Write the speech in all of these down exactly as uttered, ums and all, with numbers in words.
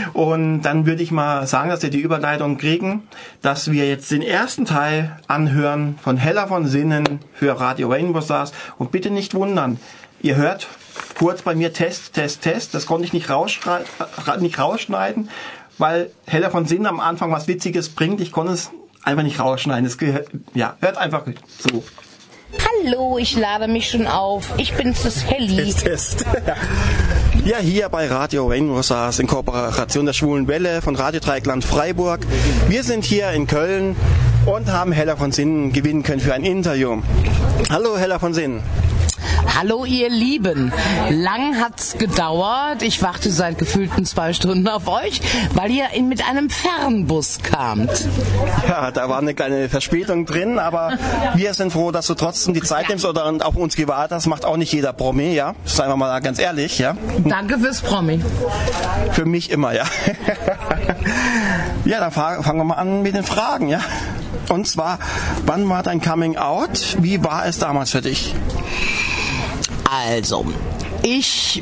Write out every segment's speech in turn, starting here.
Und dann würde ich mal sagen, dass wir die Überleitung kriegen, dass wir jetzt den ersten Teil anhören von Heller von Sinnen für Radio Rainbow Stars. Und bitte nicht wundern, ihr hört kurz bei mir Test, Test, Test. Das konnte ich nicht, rausschrei- nicht rausschneiden, weil Heller von Sinnen am Anfang was Witziges bringt. Ich konnte es einfach nicht rausschneiden. Es gehört, ja, hört einfach so. Hallo, ich lade mich schon auf. Ich bin's, das Helly. Test, Test. Ja, hier bei Radio Rainbow Stars in Kooperation der Schwulen Welle von Radio Dreieckland Freiburg. Wir sind hier in Köln und haben Heller von Sinnen gewinnen können für ein Interview. Hallo Heller von Sinnen. Hallo ihr Lieben, lang hat's gedauert, ich warte seit gefühlten zwei Stunden auf euch, weil ihr mit einem Fernbus kamt. Ja, da war eine kleine Verspätung drin, aber wir sind froh, dass du trotzdem die Zeit nimmst oder auf uns gewartet hast. Macht auch nicht jeder Promi, ja, seien wir mal ganz ehrlich, ja. Danke fürs Promi. Für mich immer, ja. Ja, dann fangen wir mal an mit den Fragen, ja. Und zwar, wann war dein Coming Out? Wie war es damals für dich? Also, ich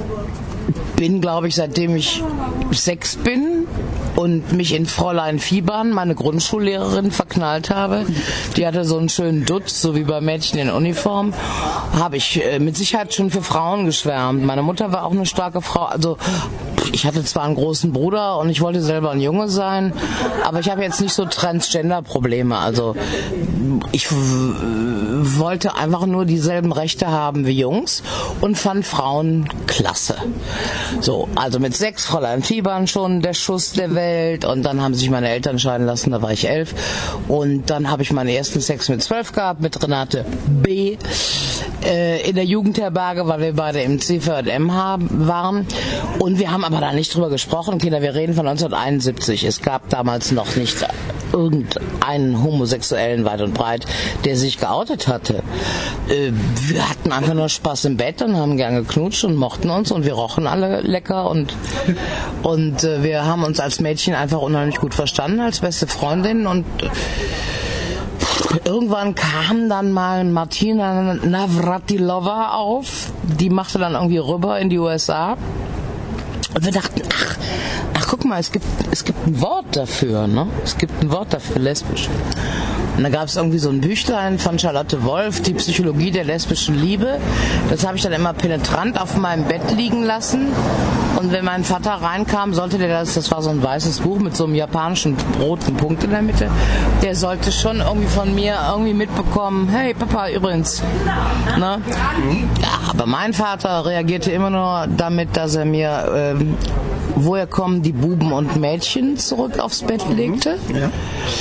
bin, glaube ich, seitdem ich sechs bin und mich in Fräulein Fiebern, meine Grundschullehrerin, verknallt habe. Die hatte so einen schönen Dutz, so wie bei Mädchen in Uniform. Habe ich äh, mit Sicherheit schon für Frauen geschwärmt. Meine Mutter war auch eine starke Frau. Also ich hatte zwar einen großen Bruder und ich wollte selber ein Junge sein, aber ich habe jetzt nicht so Transgender-Probleme. Also ich w- wollte einfach nur dieselben Rechte haben wie Jungs und fand Frauen klasse. So, also mit sechs Fräulein Fiebern schon der Schuss der Welt und dann haben sich meine Eltern scheiden lassen, da war ich elf und dann habe ich meinen ersten Sex mit zwölf gehabt, mit Renate B. Äh, in der Jugendherberge, weil wir beide im C V J M waren und wir haben aber da nicht drüber gesprochen, Kinder, wir reden von neunzehnhunderteinundsiebzig, es gab damals noch nicht irgendeinen Homosexuellen weit und breit, der sich geoutet hatte. Äh, wir hatten einfach nur Spaß im Bett und haben gern geknutscht und mochten uns und wir rochen alle lecker und, und äh, wir haben uns als Mädchen einfach unheimlich gut verstanden, als beste Freundin und äh, irgendwann kam dann mal Martina Navratilova auf, die machte dann irgendwie rüber in die U S A und wir dachten, ach, ach guck mal, es gibt, es gibt ein Wort dafür, ne? Es gibt ein Wort dafür, lesbisch. Und da gab es irgendwie so ein Büchlein von Charlotte Wolf, die Psychologie der lesbischen Liebe. Das habe ich dann immer penetrant auf meinem Bett liegen lassen. Und wenn mein Vater reinkam, sollte der das, das war so ein weißes Buch mit so einem japanischen roten Punkt in der Mitte, der sollte schon irgendwie von mir irgendwie mitbekommen, hey Papa, übrigens. Ne? Ja, aber mein Vater reagierte immer nur damit, dass er mir, ähm, woher kommen die Buben und Mädchen, zurück aufs Bett legte. Ja.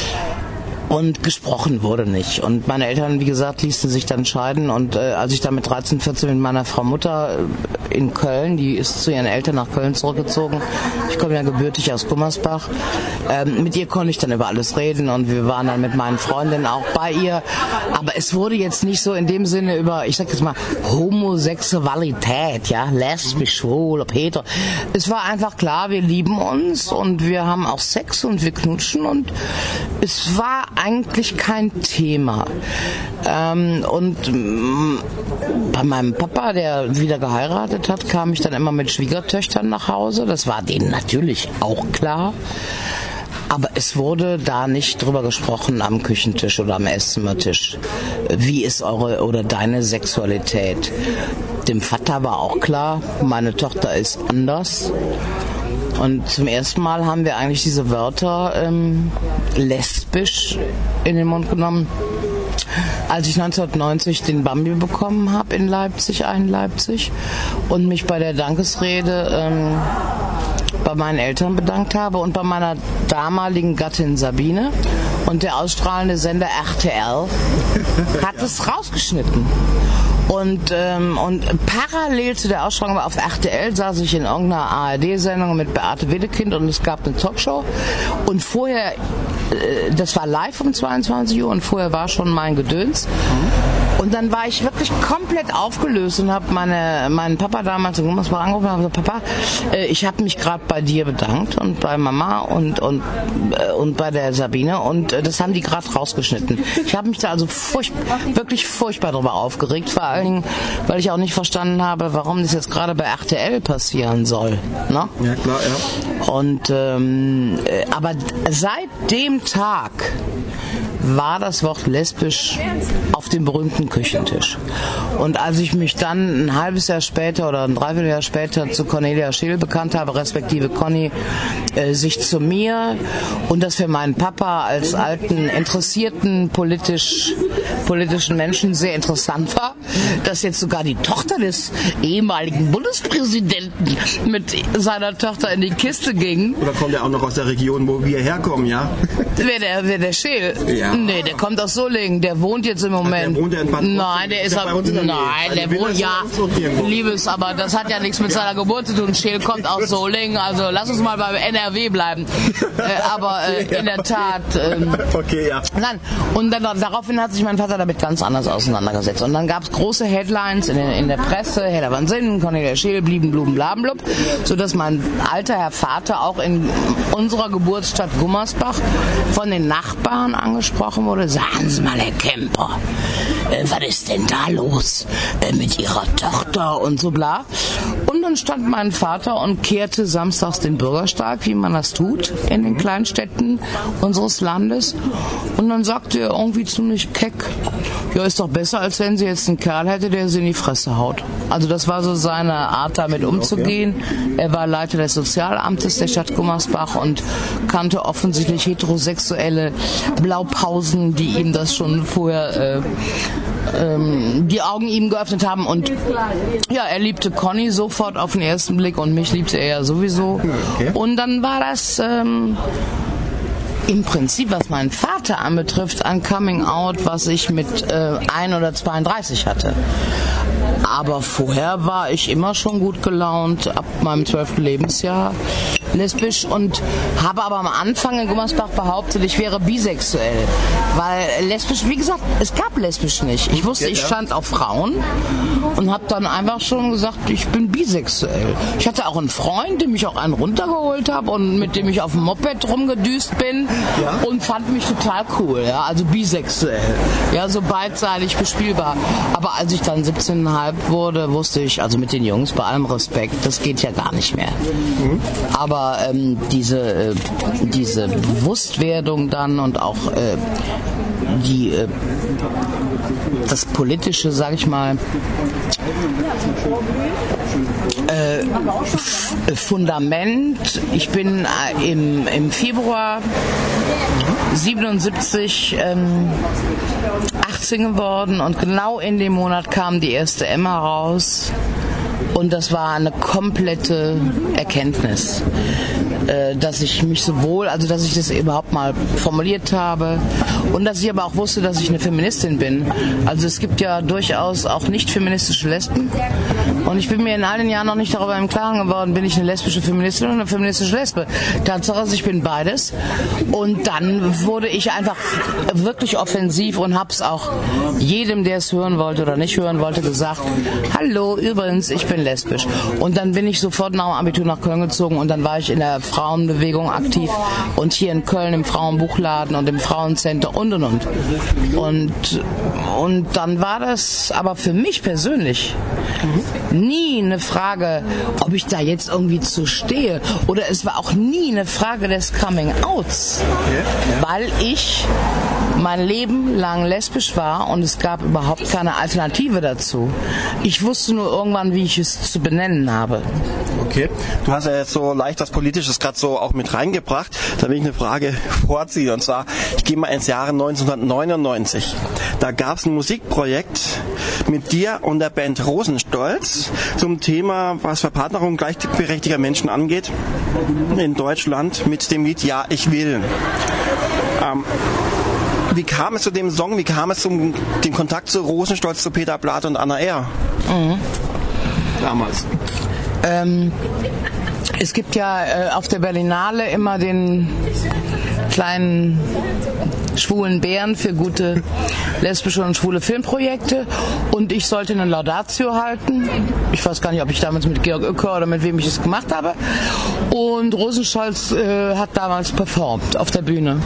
Und gesprochen wurde nicht. Und meine Eltern, wie gesagt, ließen sich dann scheiden. Und äh, als ich dann mit dreizehn, vierzehn mit meiner Frau Mutter in Köln, die ist zu ihren Eltern nach Köln zurückgezogen. Ich komme ja gebürtig aus Gummersbach. Ähm, mit ihr konnte ich dann über alles reden und wir waren dann mit meinen Freundinnen auch bei ihr. Aber es wurde jetzt nicht so in dem Sinne über, ich sag jetzt mal, Homosexualität, ja, lesbisch, schwul, hetero. Es war einfach klar, wir lieben uns und wir haben auch Sex und wir knutschen und es war eigentlich kein Thema. Ähm, und ähm, bei meinem Papa, der wieder geheiratet hat, kam ich dann immer mit Schwiegertöchtern nach Hause. Das war denen natürlich auch klar. Aber es wurde da nicht drüber gesprochen am Küchentisch oder am Esszimmertisch. Wie ist eure oder deine Sexualität? Dem Vater war auch klar, meine Tochter ist anders. Und zum ersten Mal haben wir eigentlich diese Wörter ähm, lesbisch in den Mund genommen, als ich neunzehnhundertneunzig den Bambi bekommen habe in Leipzig, ein Leipzig, und mich bei der Dankesrede ähm, bei meinen Eltern bedankt habe und bei meiner damaligen Gattin Sabine. Und der ausstrahlende Sender R T L hat es rausgeschnitten. Und, ähm, und parallel zu der Ausstrahlung auf R T L saß ich in irgendeiner A R D-Sendung mit Beate Wedekind und es gab eine Talkshow. Und vorher, äh, das war live um zweiundzwanzig Uhr und vorher war schon mein Gedöns. Und dann war ich wirklich komplett aufgelöst und habe meine meinen Papa damals in Gummersbach angerufen und habe gesagt, Papa, äh, ich habe mich gerade bei dir bedankt und bei Mama und und äh, und bei der Sabine und äh, das haben die gerade rausgeschnitten. Ich habe mich da also furcht, wirklich furchtbar darüber aufgeregt, vor allen Dingen, weil ich auch nicht verstanden habe, warum das jetzt gerade bei R T L passieren soll. Ne? Ja, klar, ja. Und ähm, äh, aber seit dem Tag war das Wort lesbisch auf dem berühmten Küchentisch. Und als ich mich dann ein halbes Jahr später oder ein Dreivierteljahr später zu Cornelia Scheel bekannt habe, respektive Conny äh, sich zu mir und das für meinen Papa als alten, interessierten politisch, politischen Menschen sehr interessant war, dass jetzt sogar die Tochter des ehemaligen Bundespräsidenten mit seiner Tochter in die Kiste ging. Oder kommt er auch noch aus der Region, wo wir herkommen, ja? Wer der, wer der Scheel? Ja. Nee, der kommt aus Solingen, der wohnt jetzt im Moment. Der wohnt ja in Bad Nein, der ist ja ab, nein, der wohnt ja, Liebes, aber das hat ja nichts mit ja. seiner Geburt zu tun. Scheel kommt aus Solingen, also lass uns mal beim N R W bleiben. äh, aber äh, in der Tat. Ähm, okay, ja. Nein, und dann, daraufhin hat sich mein Vater damit ganz anders auseinandergesetzt. Und dann gab es große Headlines in, den, in der Presse, Hella van Sinnen, Cornelia Scheel, blieben, bluben, blablub, sodass mein alter Herr Vater auch in unserer Geburtsstadt Gummersbach von den Nachbarn angesprochen wurde. Sagen Sie mal, Herr Kemper, äh, was ist denn da los äh, mit Ihrer Tochter und so bla. Und dann stand mein Vater und kehrte samstags den Bürgersteig, wie man das tut in den Kleinstädten unseres Landes. Und dann sagte er irgendwie ziemlich keck, ja, ist doch besser, als wenn sie jetzt einen Kerl hätte, der sie in die Fresse haut. Also das war so seine Art, damit umzugehen. Er war Leiter des Sozialamtes der Stadt Gummersbach und kannte offensichtlich heterosexuelle Blaupausen, die ihm das schon vorher äh, ähm, die Augen ihm geöffnet haben. Und ja, er liebte Conny sofort auf den ersten Blick und mich liebte er ja sowieso. Okay. Und dann war das ähm, im Prinzip, was meinen Vater anbetrifft, ein Coming Out, was ich mit äh, ein oder zweiunddreißig hatte. Aber vorher war ich immer schon gut gelaunt, ab meinem zwölften Lebensjahr lesbisch und habe aber am Anfang in Gummersbach behauptet, ich wäre bisexuell. Weil lesbisch, wie gesagt, es gab lesbisch nicht. Ich wusste, ich stand auf Frauen und habe dann einfach schon gesagt, ich bin bisexuell. Ich hatte auch einen Freund, dem ich auch einen runtergeholt habe und mit dem ich auf dem Moped rumgedüst bin ja. und fand mich total cool. Ja? Also bisexuell. Ja, so beidseitig bespielbar. Aber als ich dann siebzehneinhalb wurde, wusste ich, also mit den Jungs, bei allem Respekt, das geht ja gar nicht mehr. Mhm. Aber ähm, diese, äh, diese Bewusstwerdung dann und auch äh, die, äh, das politische, sag ich mal, äh, F- Fundament. Ich bin äh, im, im Februar siebenundsiebzig ähm, achtzehn geworden und genau in dem Monat kam die erste Emma raus. Und das war eine komplette Erkenntnis, äh, dass ich mich sowohl, also dass ich das überhaupt mal formuliert habe und dass ich aber auch wusste, dass ich eine Feministin bin. Also es gibt ja durchaus auch nicht feministische Lesben und ich bin mir in all den Jahren noch nicht darüber im Klaren geworden, bin ich eine lesbische Feministin oder eine feministische Lesbe. Tatsache ist, ich bin beides. Und dann wurde ich einfach wirklich offensiv und hab's auch jedem, der es hören wollte oder nicht hören wollte, gesagt, hallo, übrigens, ich bin lesbisch. Und dann bin ich sofort nach dem Abitur nach Köln gezogen und dann war ich in der Frauenbewegung aktiv und hier in Köln im Frauenbuchladen und im Frauencenter und und und. Und, und dann war das aber für mich persönlich nie eine Frage, ob ich da jetzt irgendwie zu stehe. Oder es war auch nie eine Frage des Coming-Outs. Weil ich mein Leben lang lesbisch war und es gab überhaupt keine Alternative dazu. Ich wusste nur irgendwann, wie ich es zu benennen habe. Okay, du hast ja jetzt so leicht was Politisches gerade so auch mit reingebracht. Da will ich eine Frage vorziehen und zwar, ich gehe mal ins Jahre neunzehnhundertneunundneunzig. Da gab es ein Musikprojekt mit dir und der Band Rosenstolz zum Thema, was Verpartnerung gleichberechtigter Menschen angeht in Deutschland mit dem Lied Ja, ich will. Ähm, Wie kam es zu dem Song? Wie kam es zum dem Kontakt zu Rosenstolz, zu Peter Blatt und Anna Ehr? Mhm. Damals. Ähm, es gibt ja äh, auf der Berlinale immer den kleinen schwulen Bären für gute lesbische und schwule Filmprojekte und ich sollte eine Laudatio halten. Ich weiß gar nicht, ob ich damals mit Georg Uecker oder mit wem ich es gemacht habe. Und Rosenstolz äh, hat damals performt auf der Bühne.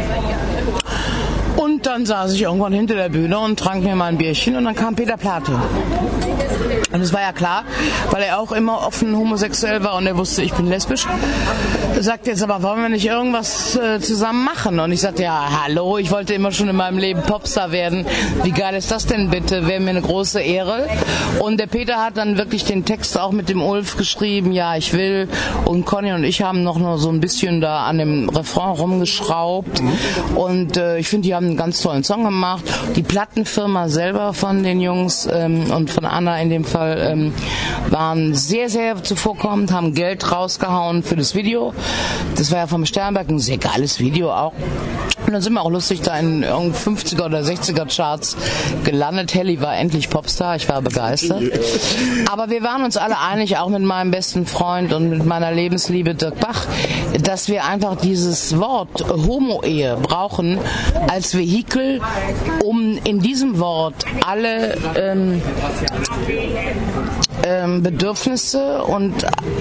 Und dann saß ich irgendwann hinter der Bühne und trank mir mal ein Bierchen und dann kam Peter Plate. Und es war ja klar, weil er auch immer offen homosexuell war und er wusste, ich bin lesbisch. Er sagte jetzt aber, wollen wir nicht irgendwas äh, zusammen machen? Und ich sagte, ja, hallo, ich wollte immer schon in meinem Leben Popstar werden. Wie geil ist das denn bitte? Wäre mir eine große Ehre. Und der Peter hat dann wirklich den Text auch mit dem Ulf geschrieben, ja, ich will. Und Conny und ich haben noch nur so ein bisschen da an dem Refrain rumgeschraubt. Mhm. Und äh, ich finde, die haben einen ganz tollen Song gemacht. Die Plattenfirma selber von den Jungs ähm, und von Anna in dem Fall ähm, waren sehr, sehr zuvorkommend, haben Geld rausgehauen für das Video. Das war ja vom Sternberg ein sehr geiles Video auch. Und dann sind wir auch lustig da in irgendeinen fünfziger oder sechziger Charts gelandet. Helly war endlich Popstar, ich war begeistert. Aber wir waren uns alle einig, auch mit meinem besten Freund und mit meiner Lebensliebe Dirk Bach, dass wir einfach dieses Wort Homo-Ehe brauchen als Vehikel, um in diesem Wort alle ähm, ähm, Bedürfnisse und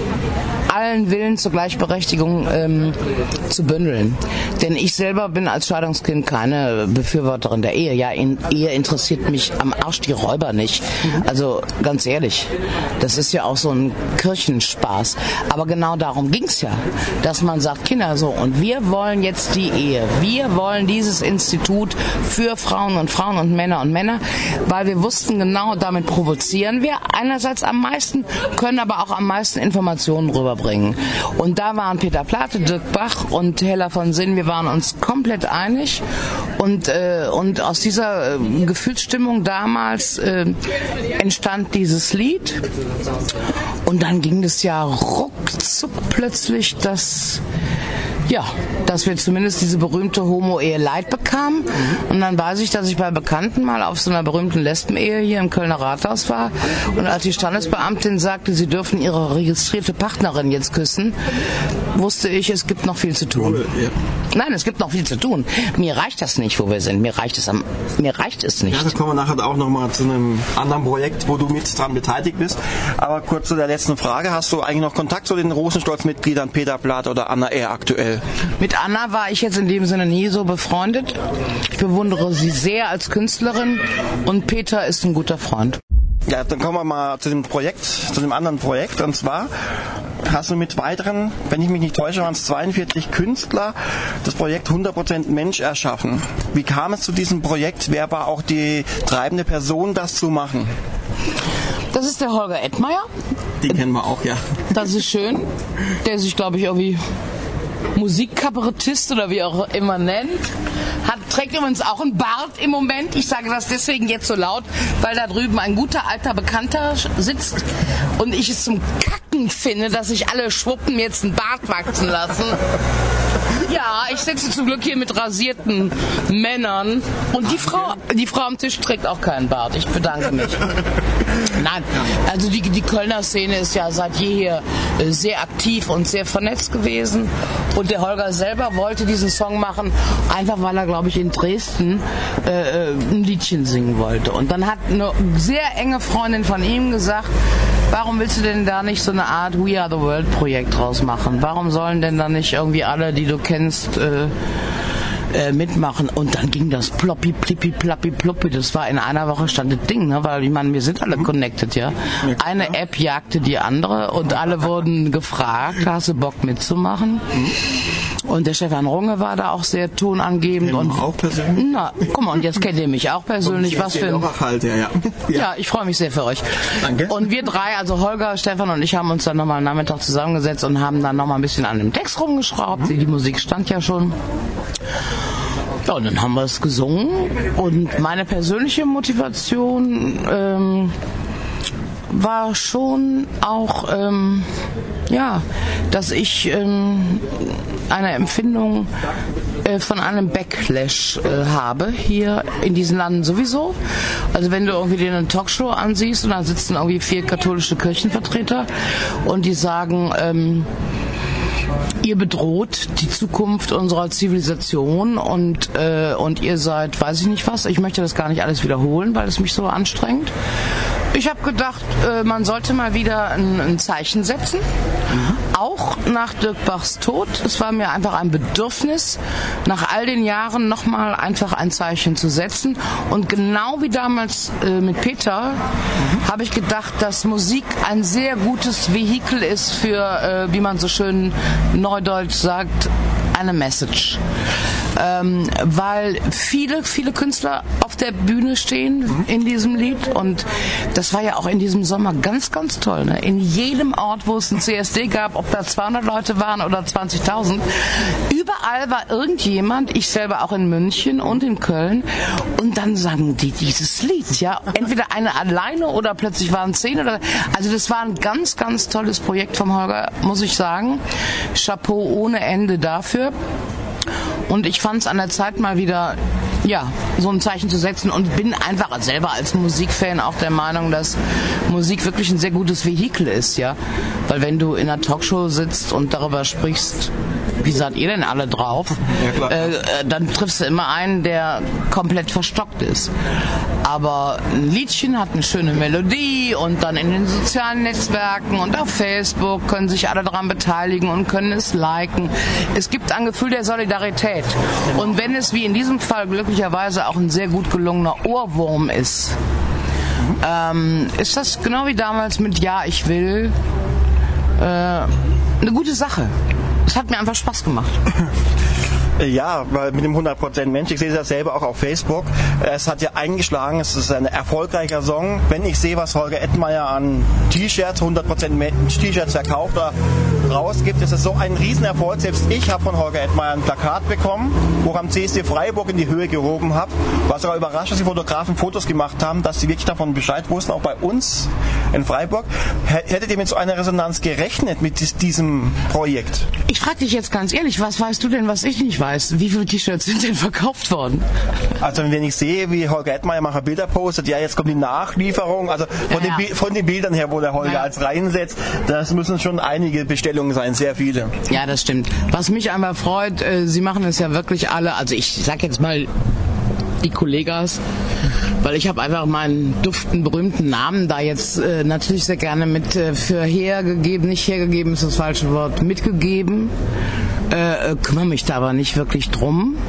allen Willen zur Gleichberechtigung ähm, zu bündeln. Denn ich selber bin als Scheidungskind keine Befürworterin der Ehe. Ja, in, Ehe interessiert mich am Arsch die Räuber nicht. Also ganz ehrlich, das ist ja auch so ein Kirchenspaß. Aber genau darum ging's ja, dass man sagt, Kinder, so, und wir wollen jetzt die Ehe. Wir wollen dieses Institut für Frauen und Frauen und Männer und Männer, weil wir wussten genau, damit provozieren wir einerseits am meisten, können aber auch am meisten Informationen rüberbringen. Und da waren Peter Plate, Dirk Bach und Hella von Sinn, wir waren uns komplett einig und, äh, und aus dieser äh, Gefühlsstimmung damals äh, entstand dieses Lied und dann ging es ja ruckzuck plötzlich, dass ja, dass wir zumindest diese berühmte Homo-Ehe Light bekamen. Und dann weiß ich, dass ich bei Bekannten mal auf so einer berühmten Lesben-Ehe hier im Kölner Rathaus war. Und als die Standesbeamtin sagte, sie dürfen ihre registrierte Partnerin jetzt küssen, wusste ich, es gibt noch viel zu tun. Nein, es gibt noch viel zu tun. Mir reicht das nicht, wo wir sind. Mir reicht es, am, mir reicht es nicht. Ja, da kommen wir nachher auch nochmal zu einem anderen Projekt, wo du mit dran beteiligt bist. Aber kurz zu der letzten Frage. Hast du eigentlich noch Kontakt zu den Rosenstolz-Mitgliedern Peter Plate oder Anna R. aktuell? Mit Anna war ich jetzt in dem Sinne nie so befreundet. Ich bewundere sie sehr als Künstlerin und Peter ist ein guter Freund. Ja, dann kommen wir mal zu dem Projekt, zu dem anderen Projekt. Und zwar hast du mit weiteren, wenn ich mich nicht täusche, waren es zweiundvierzig Künstler, das Projekt hundert Prozent Mensch erschaffen. Wie kam es zu diesem Projekt? Wer war auch die treibende Person, das zu machen? Das ist der Holger Edmeier. Den kennen wir auch, ja. Das ist schön. Der sich, glaube ich, irgendwie Musikkabarettist oder wie auch immer nennt. Hat, trägt übrigens auch einen Bart im Moment. Ich sage das deswegen jetzt so laut, weil da drüben ein guter alter Bekannter sitzt und ich es zum Kacken finde, dass sich alle Schwuppen jetzt einen Bart wachsen lassen. Ja, ich sitze zum Glück hier mit rasierten Männern und die Frau, die Frau am Tisch trägt auch keinen Bart. Ich bedanke mich. Nein, also die, die Kölner Szene ist ja seit jeher sehr aktiv und sehr vernetzt gewesen und der Holger selber wollte diesen Song machen, einfach weil er, glaube ich, in Dresden äh, ein Liedchen singen wollte. Und dann hat eine sehr enge Freundin von ihm gesagt, warum willst du denn da nicht so eine Art We Are the World Projekt draus machen? Warum sollen denn da nicht irgendwie alle, die du kennst, äh, äh, mitmachen? Und dann ging das ploppi, plippi, plappi, ploppi. Das war in einer Woche stand das Ding, ne? Weil ich meine, wir sind alle connected, ja. Eine App jagte die andere und alle wurden gefragt, hast du Bock mitzumachen? Und der Stefan Runge war da auch sehr tonangebend. Und auch persönlich? Na, guck mal, und jetzt kennt ihr mich auch persönlich. Was für ein... Halt, ja, ja. Ja. ja, ich freue mich sehr für euch. Danke. Und wir drei, also Holger, Stefan und ich, haben uns dann nochmal am Nachmittag zusammengesetzt und haben dann nochmal ein bisschen an dem Text rumgeschraubt. Mhm. Die Musik stand ja schon. Ja, und dann haben wir es gesungen. Und meine persönliche Motivation ähm, war schon auch, ähm, ja, dass ich ähm, eine Empfindung äh, von einem Backlash äh, habe, hier in diesen Landen sowieso. Also wenn du irgendwie dir eine Talkshow ansiehst und dann sitzen irgendwie vier katholische Kirchenvertreter und die sagen, ähm, ihr bedroht die Zukunft unserer Zivilisation und, äh, und ihr seid, weiß ich nicht was, ich möchte das gar nicht alles wiederholen, weil es mich so anstrengt. Ich habe gedacht, äh, man sollte mal wieder ein, ein Zeichen setzen, mhm. auch nach Dirk Bachs Tod. Es war mir einfach ein Bedürfnis, nach all den Jahren nochmal einfach ein Zeichen zu setzen. Und genau wie damals äh, mit Peter mhm. habe ich gedacht, dass Musik ein sehr gutes Vehikel ist für, äh, wie man so schön neudeutsch sagt, eine Message. Ähm, weil viele, viele Künstler auf der Bühne stehen mhm. in diesem Lied und das war ja auch in diesem Sommer ganz, ganz toll. Ne? In jedem Ort, wo es ein C S D gab, ob da zweihundert Leute waren oder zwanzigtausend, überall war irgendjemand, ich selber auch in München und in Köln und dann sangen die dieses Lied, ja, entweder eine alleine oder plötzlich waren zehn oder, also das war ein ganz, ganz tolles Projekt vom Holger, muss ich sagen. Chapeau ohne Ende dafür. Und ich fand es an der Zeit mal wieder, ja, so ein Zeichen zu setzen und bin einfach selber als Musikfan auch der Meinung, dass Musik wirklich ein sehr gutes Vehikel ist, ja. Weil wenn du in einer Talkshow sitzt und darüber sprichst, wie seid ihr denn alle drauf, ja, äh, dann triffst du immer einen, der komplett verstockt ist. Aber ein Liedchen hat eine schöne Melodie und dann in den sozialen Netzwerken und auf Facebook können sich alle daran beteiligen und können es liken. Es gibt ein Gefühl der Solidarität. Und wenn es wie in diesem Fall glücklicherweise auch ein sehr gut gelungener Ohrwurm ist, ähm, ist das genau wie damals mit Ja, ich will äh, eine gute Sache. Es hat mir einfach Spaß gemacht. Ja, weil mit dem hundert Prozent Mensch, ich sehe es ja selber auch auf Facebook, es hat ja eingeschlagen, es ist ein erfolgreicher Song. Wenn ich sehe, was Holger Ettmeier an T-Shirts, hundert Prozent Mensch T-Shirts verkauft oder rausgibt, ist es so ein Riesenerfolg. Selbst ich habe von Holger Ettmeier ein Plakat bekommen, wo ich am C S D Freiburg in die Höhe gehoben habe. War sogar überrascht, dass die Fotografen Fotos gemacht haben, dass sie wirklich davon Bescheid wussten, auch bei uns in Freiburg. Hättet ihr mit so einer Resonanz gerechnet, mit diesem Projekt? Ich frage dich jetzt ganz ehrlich, was weißt du denn, was ich nicht weiß? Wie viele T-Shirts sind denn verkauft worden? Also wenn ich sehe, wie Holger Ettmeier macher Bilder postet, ja, jetzt kommt die Nachlieferung, also von, ja, den, ja. von den Bildern her, wo der Holger ja. als reinsetzt, das müssen schon einige Bestellungen sein, sehr viele. Ja, das stimmt. Was mich einmal freut, äh, sie machen es ja wirklich alle, also ich sag jetzt mal die Kollegas, weil ich habe einfach meinen duften, berühmten Namen da jetzt äh, natürlich sehr gerne mit äh, für hergegeben, nicht hergegeben ist das falsche Wort, mitgegeben. Äh, kümmere mich da aber nicht wirklich drum.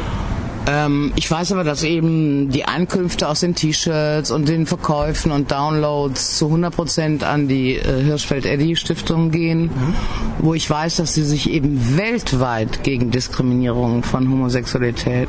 Ähm, ich weiß aber, dass eben die Einkünfte aus den T-Shirts und den Verkäufen und Downloads zu hundert Prozent an die äh, Hirschfeld-Eddy-Stiftung gehen, mhm. wo ich weiß, dass sie sich eben weltweit gegen Diskriminierung von Homosexualität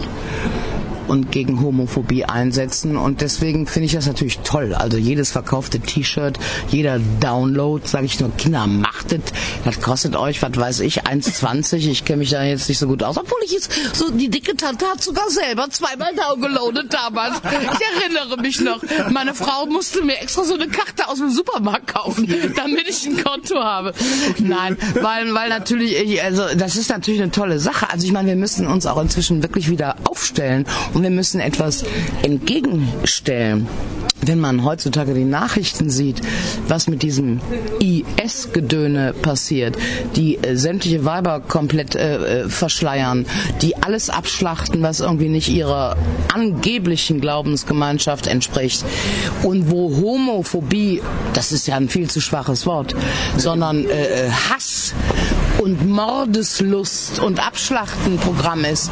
und gegen Homophobie einsetzen und deswegen finde ich das natürlich toll. Also jedes verkaufte T-Shirt, jeder Download, sage ich nur, Kinder, machtet, das kostet euch, was weiß ich, eins zwanzig. Ich kenne mich da jetzt nicht so gut aus, obwohl ich jetzt so, die dicke Tante hat sogar selber zweimal downgeloadet damals. Ich erinnere mich noch, meine Frau musste mir extra so eine Karte aus dem Supermarkt kaufen, damit ich ein Konto habe. Nein, weil, weil natürlich, also das ist natürlich eine tolle Sache. Also ich meine, wir müssen uns auch inzwischen wirklich wieder aufstellen. Und wir müssen etwas entgegenstellen. Wenn man heutzutage die Nachrichten sieht, was mit diesem I S-Gedöne passiert, die äh, sämtliche Weiber komplett äh, verschleiern, die alles abschlachten, was irgendwie nicht ihrer angeblichen Glaubensgemeinschaft entspricht und wo Homophobie, das ist ja ein viel zu schwaches Wort, sondern äh, Hass und Mordeslust und Abschlachtenprogramm ist.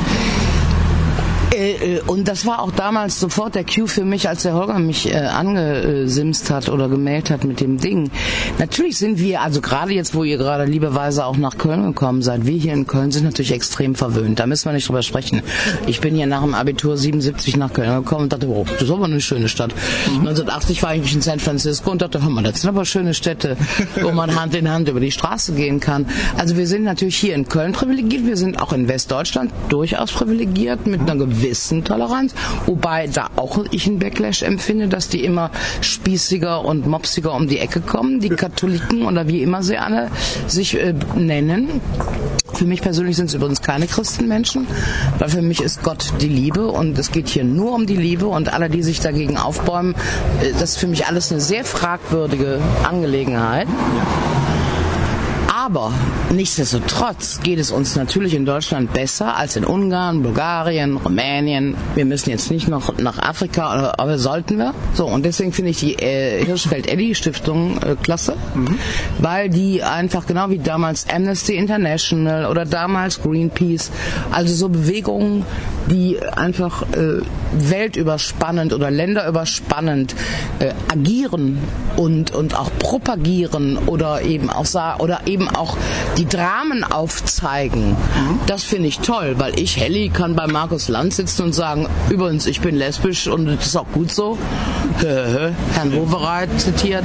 Äh, und das war auch damals sofort der Cue für mich, als der Holger mich äh, angesimst hat oder gemeldet hat mit dem Ding. Natürlich sind wir, also gerade jetzt, wo ihr gerade liebeweise auch nach Köln gekommen seid, wir hier in Köln sind natürlich extrem verwöhnt. Da müssen wir nicht drüber sprechen. Ich bin hier nach dem Abitur siebenundsiebzig nach Köln gekommen und dachte, oh, das ist aber eine schöne Stadt. Mhm. neunzehnhundertachtzig war ich in San Francisco und dachte, hör mal, das sind aber schöne Städte, wo man Hand in Hand über die Straße gehen kann. Also wir sind natürlich hier in Köln privilegiert, wir sind auch in Westdeutschland durchaus privilegiert mit einer gewissen Toleranz, wobei da auch ich einen Backlash empfinde, dass die immer spießiger und mopsiger um die Ecke kommen, die Katholiken oder wie immer sie alle sich äh, nennen. Für mich persönlich sind es übrigens keine Christenmenschen, weil für mich ist Gott die Liebe und es geht hier nur um die Liebe und alle, die sich dagegen aufbäumen, äh, das ist für mich alles eine sehr fragwürdige Angelegenheit. Aber nichtsdestotrotz geht es uns natürlich in Deutschland besser als in Ungarn, Bulgarien, Rumänien. Wir müssen jetzt nicht noch nach Afrika, aber sollten wir. So, und deswegen finde ich die äh, Hirschfeld-Eddy-Stiftung äh, klasse, mhm. weil die einfach genau wie damals Amnesty International oder damals Greenpeace, also so Bewegungen, die einfach äh, weltüberspannend oder länderüberspannend äh, agieren und und auch propagieren oder eben auch oder eben auch die Dramen aufzeigen. Mhm. Das finde ich toll, weil ich, Helly, kann bei Markus Lanz sitzen und sagen, übrigens, ich bin lesbisch und das ist auch gut so. Herrn Wowereit zitiert.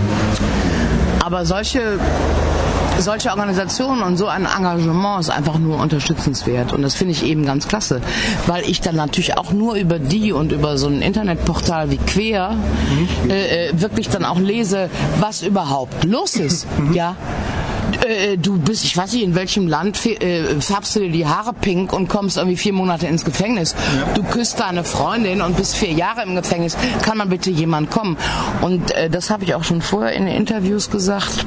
Aber solche Solche Organisationen und so ein Engagement ist einfach nur unterstützenswert und das finde ich eben ganz klasse, weil ich dann natürlich auch nur über die und über so ein Internetportal wie Quer mhm. äh, wirklich dann auch lese, was überhaupt los ist, mhm. ja. Äh, du bist, ich weiß nicht, in welchem Land äh, färbst du dir die Haare pink und kommst irgendwie vier Monate ins Gefängnis. Ja. Du küsst deine Freundin und bist vier Jahre im Gefängnis. Kann mal bitte jemand kommen? Und äh, das habe ich auch schon vorher in den Interviews gesagt,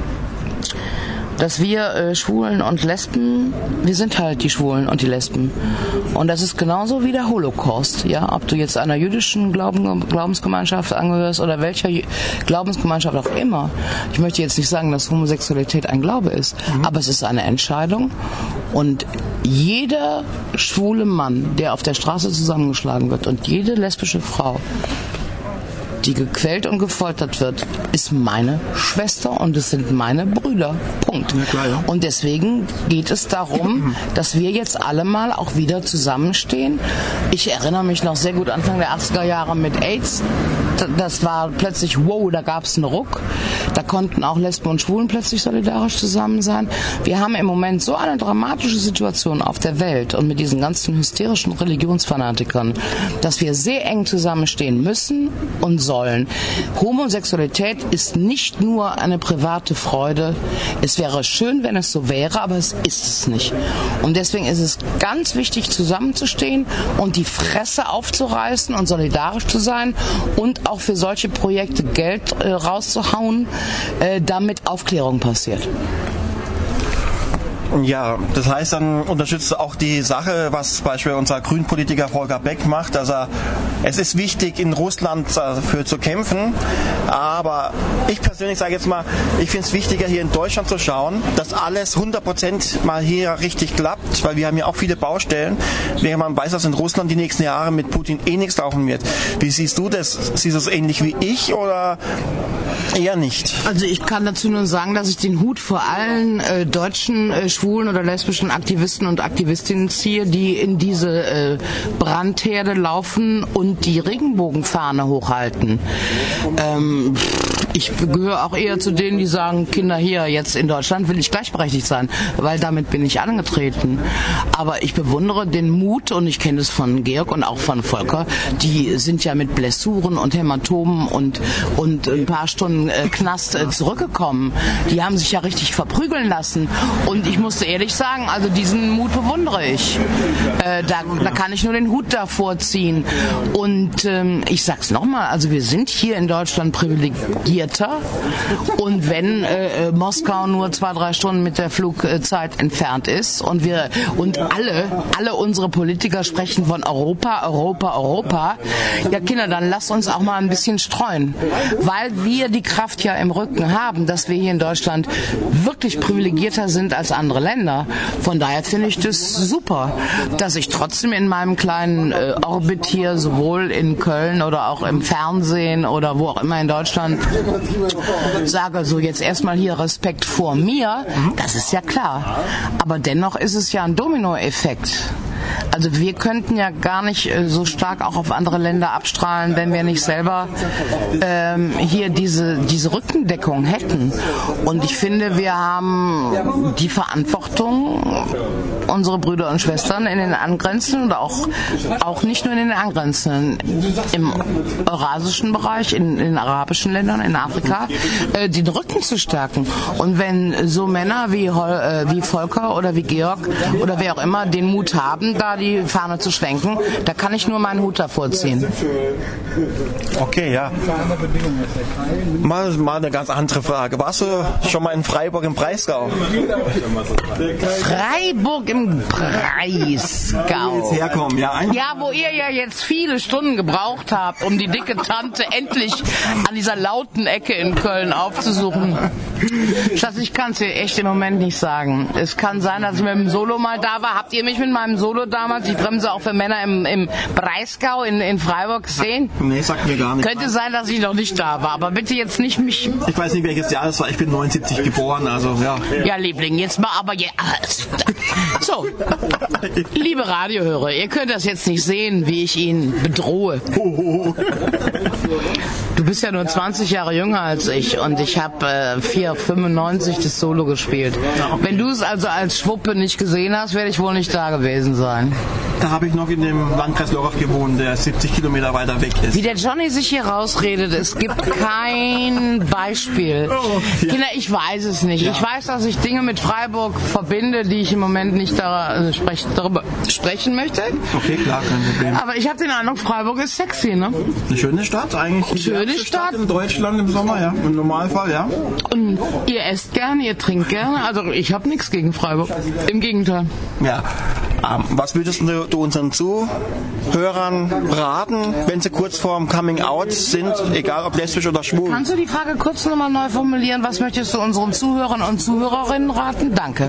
dass wir äh, Schwulen und Lesben, wir sind halt die Schwulen und die Lesben. Und das ist genauso wie der Holocaust. Ja? Ob du jetzt einer jüdischen Glauben, Glaubensgemeinschaft angehörst oder welcher Glaubensgemeinschaft auch immer. Ich möchte jetzt nicht sagen, dass Homosexualität ein Glaube ist, mhm. aber es ist eine Entscheidung. Und jeder schwule Mann, der auf der Straße zusammengeschlagen wird und jede lesbische Frau, die gequält und gefoltert wird, ist meine Schwester und es sind meine Brüder. Punkt. Ja, klar, ja. Und deswegen geht es darum, dass wir jetzt alle mal auch wieder zusammenstehen. Ich erinnere mich noch sehr gut Anfang der achtziger Jahre mit AIDS. Das war plötzlich, wow, da gab es einen Ruck. Da konnten auch Lesben und Schwulen plötzlich solidarisch zusammen sein. Wir haben im Moment so eine dramatische Situation auf der Welt und mit diesen ganzen hysterischen Religionsfanatikern, dass wir sehr eng zusammenstehen müssen und sollen. Homosexualität ist nicht nur eine private Freude. Es wäre schön, wenn es so wäre, aber es ist es nicht. Und deswegen ist es ganz wichtig, zusammenzustehen und die Fresse aufzureißen und solidarisch zu sein und auch für solche Projekte Geld äh, rauszuhauen, äh, damit Aufklärung passiert. Ja, das heißt, dann unterstützt auch die Sache, was beispielsweise unser Grünpolitiker Volker Beck macht. Also es ist wichtig, in Russland dafür zu kämpfen, aber ich persönlich sage jetzt mal, ich finde es wichtiger, hier in Deutschland zu schauen, dass alles hundert Prozent mal hier richtig klappt, weil wir haben ja auch viele Baustellen, während man weiß, dass in Russland die nächsten Jahre mit Putin eh nichts laufen wird. Wie siehst du das? Siehst du es ähnlich wie ich oder eher nicht? Also ich kann dazu nur sagen, dass ich den Hut vor allen äh, deutschen äh, schwulen oder lesbischen Aktivisten und Aktivistinnen ziehe, die in diese äh, Brandherde laufen und die Regenbogenfahne hochhalten. Ähm, ich gehöre auch eher zu denen, die sagen, Kinder, hier, jetzt in Deutschland will ich gleichberechtigt sein, weil damit bin ich angetreten. Aber ich bewundere den Mut und ich kenne es von Georg und auch von Volker, die sind ja mit Blessuren und Hämatomen und, und ein paar Stunden äh, Knast äh, zurückgekommen. Die haben sich ja richtig verprügeln lassen und ich musste ehrlich sagen, also diesen Mut bewundere ich. Äh, da, da kann ich nur den Hut davor ziehen. Und ähm, ich sag's nochmal, also wir sind hier in Deutschland privilegierter und wenn äh, Moskau nur zwei, drei Stunden mit der Flugzeit entfernt ist und wir und alle, alle unsere Politiker sprechen von Europa, Europa, Europa, ja Kinder, dann lasst uns auch mal ein bisschen streuen, weil wir die Kraft ja im Rücken haben, dass wir hier in Deutschland wirklich privilegierter sind als andere Länder. Von daher finde ich das super, dass ich trotzdem in meinem kleinen äh, Orbit hier, sowohl in Köln oder auch im Fernsehen oder wo auch immer in Deutschland, sage so jetzt erstmal hier Respekt vor mir, das ist ja klar. Aber dennoch ist es ja ein Dominoeffekt. Also wir könnten ja gar nicht äh, so stark auch auf andere Länder abstrahlen, wenn wir nicht selber ähm, hier diese, diese Rückendeckung hätten. Und ich finde, wir haben die Verantwortung, unsere Brüder und Schwestern in den angrenzenden oder auch, auch nicht nur in den angrenzenden, im eurasischen Bereich, in, in den arabischen Ländern, in Afrika, äh, den Rücken zu stärken. Und wenn so Männer wie, Hol, äh, wie Volker oder wie Georg oder wer auch immer den Mut haben, da die Fahne zu schwenken. Da kann ich nur meinen Hut davor ziehen. Okay, ja. Mal, mal eine ganz andere Frage. Warst du schon mal in Freiburg im Breisgau? Freiburg im Breisgau. Jetzt herkommen, ja. Ein Ja, wo ihr ja jetzt viele Stunden gebraucht habt, um die dicke Tante endlich an dieser lauten Ecke in Köln aufzusuchen. Schatz, ich kann es dir echt im Moment nicht sagen. Es kann sein, dass ich mit dem Solo mal da war. Habt ihr mich mit meinem Solo damals, die Bremse auch für Männer im, im Breisgau in, in Freiburg gesehen? Nee, sagt mir gar nicht. Könnte sein, dass ich noch nicht da war, aber bitte jetzt nicht mich... Ich weiß nicht, welches Jahr das war. Ich bin neunundsiebzig geboren, also ja. Ja, Liebling, jetzt mal aber... Je- so, liebe Radiohörer, ihr könnt das jetzt nicht sehen, wie ich ihn bedrohe. Du bist ja nur zwanzig Jahre jünger als ich und ich habe äh, vier fünfundneunzig das Solo gespielt. Wenn du es also als Schwuppe nicht gesehen hast, werde ich wohl nicht da gewesen sein. Da habe ich noch in dem Landkreis Lörrach gewohnt, der siebzig Kilometer weiter weg ist. Wie der Johnny sich hier rausredet, es gibt kein Beispiel. Oh, ja. Kinder, ich weiß es nicht. Ja. Ich weiß, dass ich Dinge mit Freiburg verbinde, die ich im Moment nicht da, äh, sprech, darüber sprechen möchte. Okay, klar, kein Problem. Aber ich habe den Eindruck, Freiburg ist sexy, ne? Eine schöne Stadt eigentlich. Die Schöne wärmste Stadt. in Deutschland im Sommer, ja. Im Normalfall, ja. Und ihr esst gerne, ihr trinkt gerne. Also ich habe nichts gegen Freiburg. Im Gegenteil. Ja. Ähm, was würdest du, du unseren Zuhörern raten, wenn sie kurz vorm Coming Out sind, egal ob lesbisch oder schwul? Kannst du die Frage kurz nochmal neu formulieren? Was möchtest du unseren Zuhörern und Zuhörerinnen raten? Danke.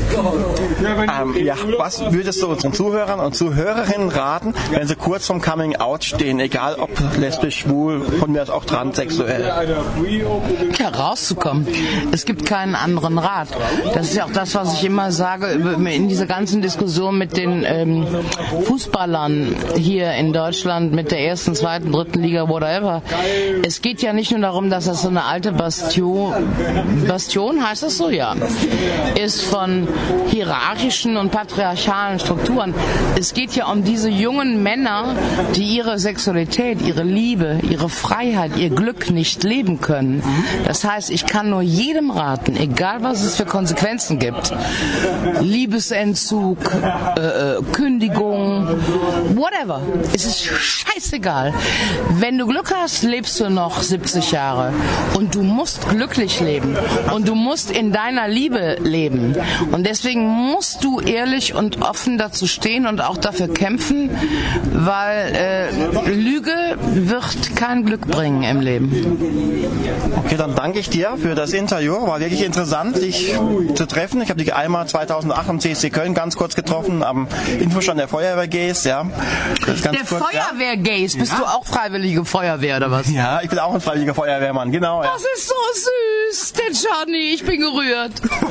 Ähm, ja, was würdest du unseren Zuhörern und Zuhörerinnen raten, wenn sie kurz vorm Coming Out stehen, egal ob lesbisch, schwul, von mir aus auch transsexuell? Ja, rauszukommen. Es gibt keinen anderen Rat. Das ist ja auch das, was ich immer sage in dieser ganzen Diskussion mit den ähm, Fußballern hier in Deutschland, mit der ersten, zweiten, dritten Liga, whatever. Es geht ja nicht nur darum, dass das so eine alte Bastion, Bastion heißt das so? Ja. Ist von hierarchischen und patriarchalen Strukturen. Es geht ja um diese jungen Männer, die ihre Sexualität, ihre Liebe, ihre Freiheit, ihr Glück nicht leben können. Das heißt, ich kann nur jedem raten, egal was es für Konsequenzen gibt, Liebesentzug, äh, äh, Kündigung, whatever, es ist scheißegal. Wenn du Glück hast, lebst du noch siebzig Jahre und du musst glücklich leben und du musst in deiner Liebe leben und deswegen musst du ehrlich und offen dazu stehen und auch dafür kämpfen, weil äh, Lüge wird kein Glück bringen im Leben. Okay, dann danke ich dir für das Interview. War wirklich interessant, dich zu treffen. Ich habe dich einmal zweitausendacht am C S C Köln ganz kurz getroffen, am Infostand der Feuerwehr-Gays. Ja. Das ganz Der kurz, Feuerwehr-Gays, ja. Bist ja. du auch freiwillige Feuerwehr oder was? Ja, ich bin auch ein freiwilliger Feuerwehrmann, genau. Ja. Das ist so süß, der Johnny, ich bin gerührt.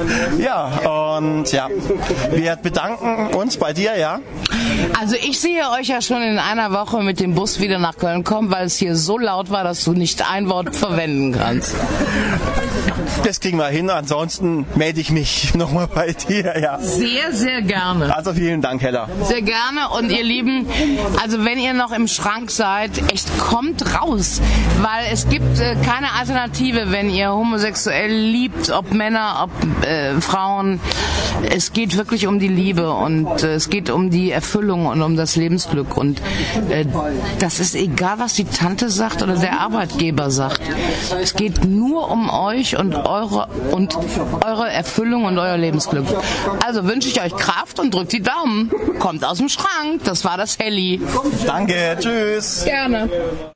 Ja, und ja, wir bedanken uns bei dir, ja. Also ich sehe euch ja schon in einer Woche mit dem Bus wieder nach Köln kommen, weil es hier so laut war, dass du nicht ein Wort verwenden kannst. Das kriegen wir hin, ansonsten melde ich mich nochmal bei dir, ja. Sehr, sehr gerne. Also vielen Dank, Hella. Sehr gerne und ihr Lieben, also wenn ihr noch im Schrank seid, echt kommt raus, weil es gibt äh, keine Alternative, wenn ihr homosexuell liebt, ob Männer, ob äh, Frauen. Es geht wirklich um die Liebe und äh, es geht um die Erfüllung und um das Lebensglück und äh, das ist egal, was die Tante sagt oder der Arbeitgeber sagt. Es geht nur um euch und eure und eure Erfüllung und euer Lebensglück. Also wünsche ich euch Kraft und drückt die Daumen. Kommt aus dem Schrank. Das war das Helly. Danke, tschüss. Gerne.